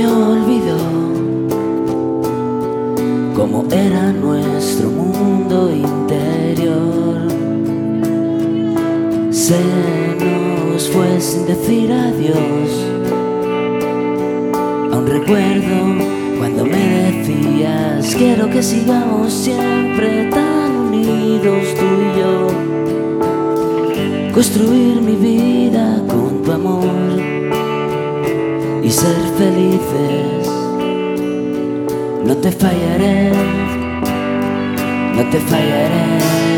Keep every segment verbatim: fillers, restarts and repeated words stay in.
olvidó cómo era nuestro mundo interior. Se nos fue sin decir adiós. Aún recuerdo cuando me decías: quiero que sigamos siempre tan unidos tú y yo, construir mi vida con tu amor y ser felices. No te fallaré, no te fallaré.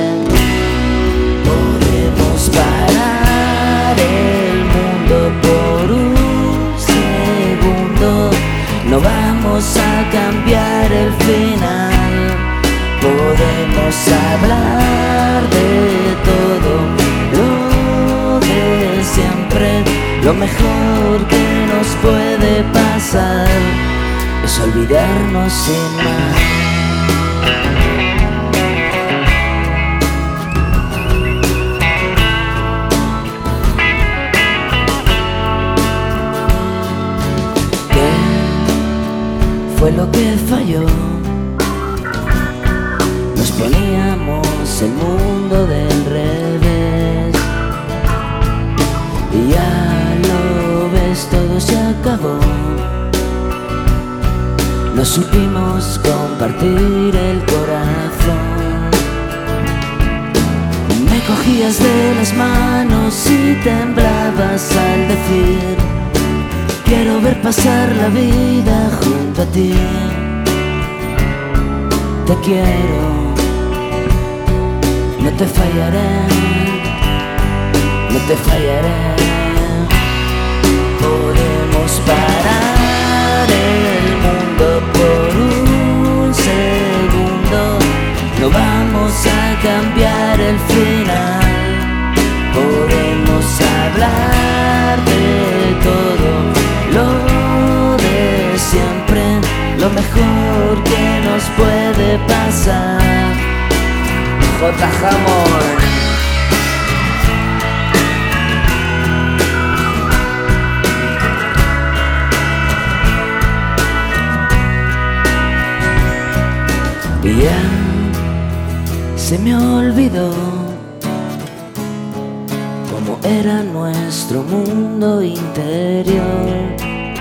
Podemos parar el mundo por un segundo, no vamos a cambiar el final. Podemos hablar de todo, lo de siempre. Lo mejor que nos puede pasar es olvidarnos sin más. ¿Qué fue lo que falló? Nos poníamos el mundo del revés y ya todo se acabó. No supimos compartir el corazón. Me cogías de las manos y temblabas al decir: quiero ver pasar la vida junto a ti. Te quiero, no te fallaré, no te fallaré. Podemos parar el mundo por un segundo, no vamos a cambiar el final. Podemos hablar de todo, lo de siempre. Lo mejor que nos puede pasar. J. Jamón. Y ya se me olvidó cómo era nuestro mundo interior.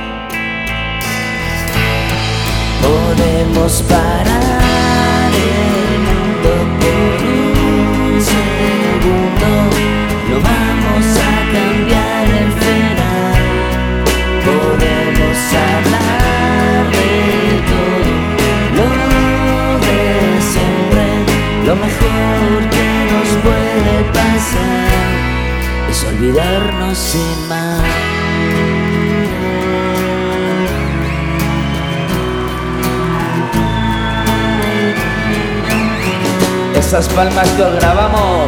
Podemos parar el mundo por un segundo, no vamos a cambiar el final. Podemos hablar de todo, lo lo mejor que nos puede pasar es olvidarnos sin más. Esas palmas que os grabamos.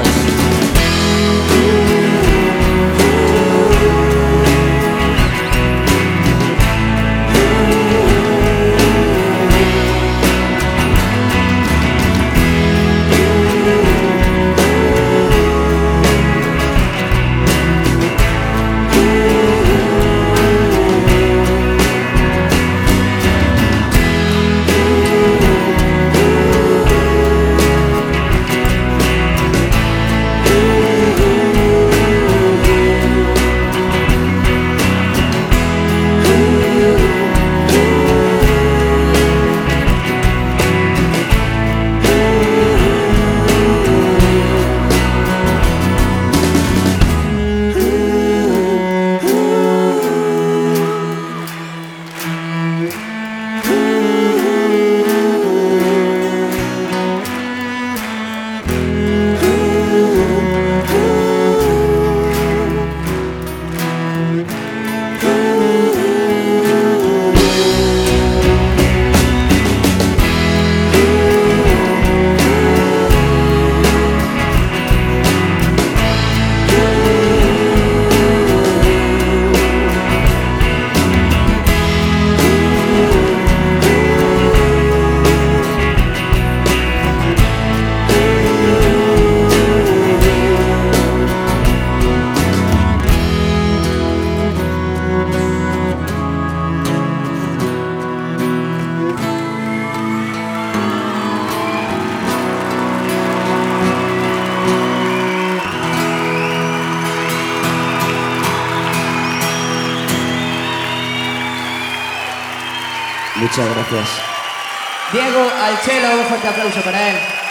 Muchas gracias. Diego al cello, un fuerte aplauso para él.